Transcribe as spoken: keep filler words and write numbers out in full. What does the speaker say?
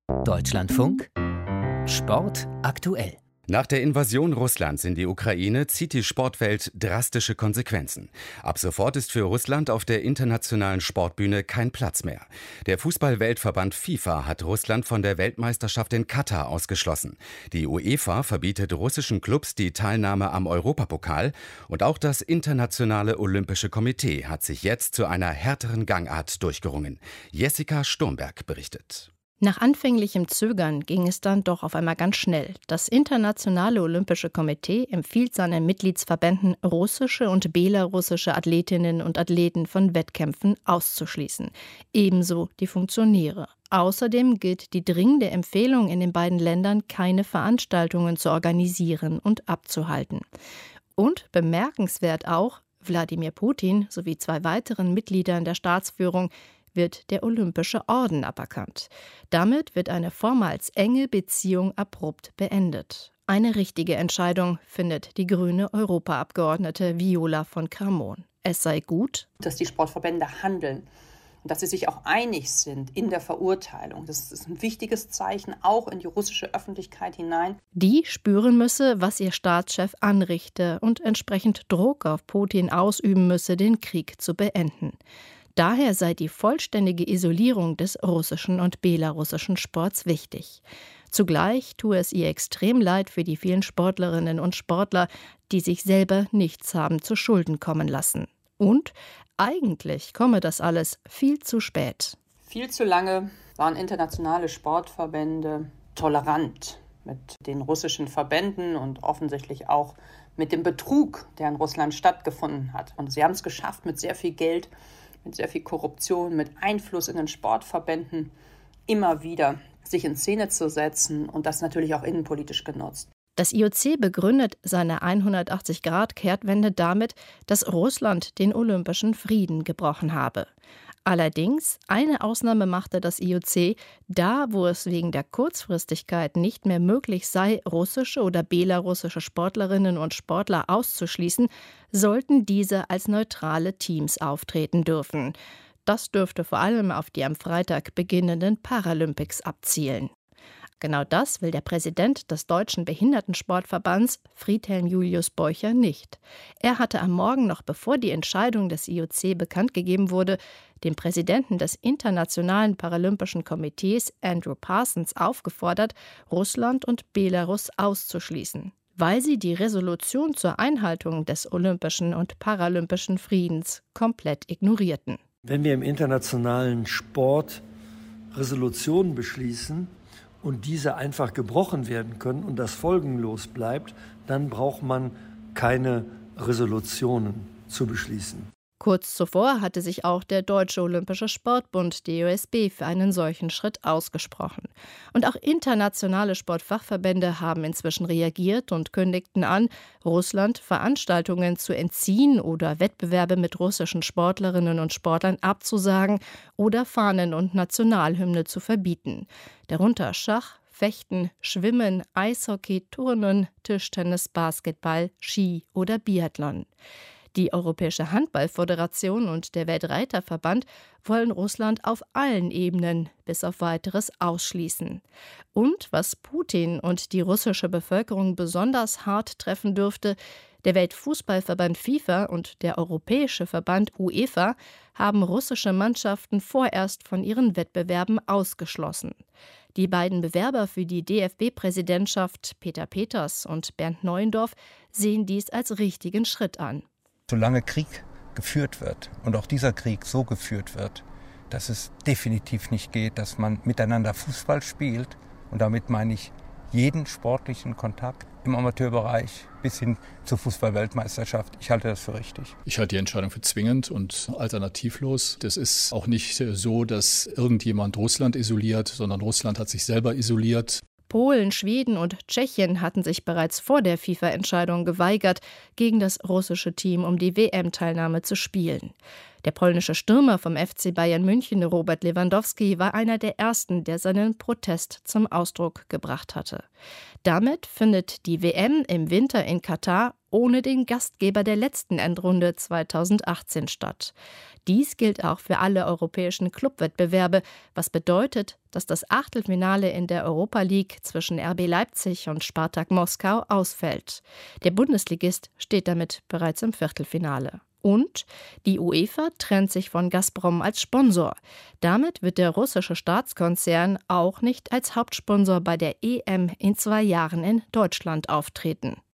Deutschlandfunk Sport aktuell. Nach der Invasion Russlands in die Ukraine zieht die Sportwelt drastische Konsequenzen. Ab sofort ist für Russland auf der internationalen Sportbühne kein Platz mehr. Der Fußball-Weltverband FIFA hat Russland von der Weltmeisterschaft in Katar ausgeschlossen. Die UEFA verbietet russischen Clubs die Teilnahme am Europapokal. Und auch das Internationale Olympische Komitee hat sich jetzt zu einer härteren Gangart durchgerungen. Jessica Sturmberg berichtet. Nach anfänglichem Zögern ging es dann doch auf einmal ganz schnell. Das Internationale Olympische Komitee empfiehlt seinen Mitgliedsverbänden, russische und belarussische Athletinnen und Athleten von Wettkämpfen auszuschließen. Ebenso die Funktionäre. Außerdem gilt die dringende Empfehlung in den beiden Ländern, keine Veranstaltungen zu organisieren und abzuhalten. Und bemerkenswert auch, Wladimir Putin sowie zwei weiteren Mitgliedern der Staatsführung wird der Olympische Orden aberkannt. Damit wird eine vormals enge Beziehung abrupt beendet. Eine richtige Entscheidung, findet die grüne Europaabgeordnete Viola von Kramon. Es sei gut, dass die Sportverbände handeln und dass sie sich auch einig sind in der Verurteilung. Das ist ein wichtiges Zeichen, auch in die russische Öffentlichkeit hinein. Die spüren müsse, was ihr Staatschef anrichte und entsprechend Druck auf Putin ausüben müsse, den Krieg zu beenden. Daher sei die vollständige Isolierung des russischen und belarussischen Sports wichtig. Zugleich tue es ihr extrem leid für die vielen Sportlerinnen und Sportler, die sich selber nichts haben zu Schulden kommen lassen. Und eigentlich komme das alles viel zu spät. Viel zu lange waren internationale Sportverbände tolerant mit den russischen Verbänden und offensichtlich auch mit dem Betrug, der in Russland stattgefunden hat. Und sie haben es geschafft, mit sehr viel Geld, mit sehr viel Korruption, mit Einfluss in den Sportverbänden immer wieder sich in Szene zu setzen und das natürlich auch innenpolitisch genutzt. Das I O C begründet seine hundertachtzig-Grad-Kehrtwende damit, dass Russland den olympischen Frieden gebrochen habe. Allerdings, eine Ausnahme machte das I O C, da wo es wegen der Kurzfristigkeit nicht mehr möglich sei, russische oder belarussische Sportlerinnen und Sportler auszuschließen, sollten diese als neutrale Teams auftreten dürfen. Das dürfte vor allem auf die am Freitag beginnenden Paralympics abzielen. Genau das will der Präsident des Deutschen Behindertensportverbands, Friedhelm Julius Beucher, nicht. Er hatte am Morgen, noch bevor die Entscheidung des I O C bekannt gegeben wurde, den Präsidenten des Internationalen Paralympischen Komitees, Andrew Parsons, aufgefordert, Russland und Belarus auszuschließen, weil sie die Resolution zur Einhaltung des olympischen und paralympischen Friedens komplett ignorierten. Wenn wir im internationalen Sport Resolutionen beschließen und diese einfach gebrochen werden können und das folgenlos bleibt, dann braucht man keine Resolutionen zu beschließen. Kurz zuvor hatte sich auch der Deutsche Olympische Sportbund, D O S B, für einen solchen Schritt ausgesprochen. Und auch internationale Sportfachverbände haben inzwischen reagiert und kündigten an, Russland Veranstaltungen zu entziehen oder Wettbewerbe mit russischen Sportlerinnen und Sportlern abzusagen oder Fahnen und Nationalhymne zu verbieten. Darunter Schach, Fechten, Schwimmen, Eishockey, Turnen, Tischtennis, Basketball, Ski oder Biathlon. Die Europäische Handballföderation und der Weltreiterverband wollen Russland auf allen Ebenen bis auf Weiteres ausschließen. Und was Putin und die russische Bevölkerung besonders hart treffen dürfte, der Weltfußballverband FIFA und der Europäische Verband UEFA haben russische Mannschaften vorerst von ihren Wettbewerben ausgeschlossen. Die beiden Bewerber für die D F B-Präsidentschaft, Peter Peters und Bernd Neuendorf, sehen dies als richtigen Schritt an. Solange Krieg geführt wird und auch dieser Krieg so geführt wird, dass es definitiv nicht geht, dass man miteinander Fußball spielt, und damit meine ich jeden sportlichen Kontakt im Amateurbereich bis hin zur Fußball-Weltmeisterschaft. Ich halte das für richtig. Ich halte die Entscheidung für zwingend und alternativlos. Das ist auch nicht so, dass irgendjemand Russland isoliert, sondern Russland hat sich selber isoliert. Polen, Schweden und Tschechien hatten sich bereits vor der FIFA-Entscheidung geweigert, gegen das russische Team um die W M-Teilnahme zu spielen. Der polnische Stürmer vom F C Bayern München, Robert Lewandowski, war einer der ersten, der seinen Protest zum Ausdruck gebracht hatte. Damit findet die W M im Winter in Katar ohne den Gastgeber der letzten Endrunde zweitausendachtzehn statt. Dies gilt auch für alle europäischen Clubwettbewerbe, was bedeutet, dass das Achtelfinale in der Europa League zwischen R B Leipzig und Spartak Moskau ausfällt. Der Bundesligist steht damit bereits im Viertelfinale. Und die UEFA trennt sich von Gazprom als Sponsor. Damit wird der russische Staatskonzern auch nicht als Hauptsponsor bei der E M in zwei Jahren in Deutschland auftreten.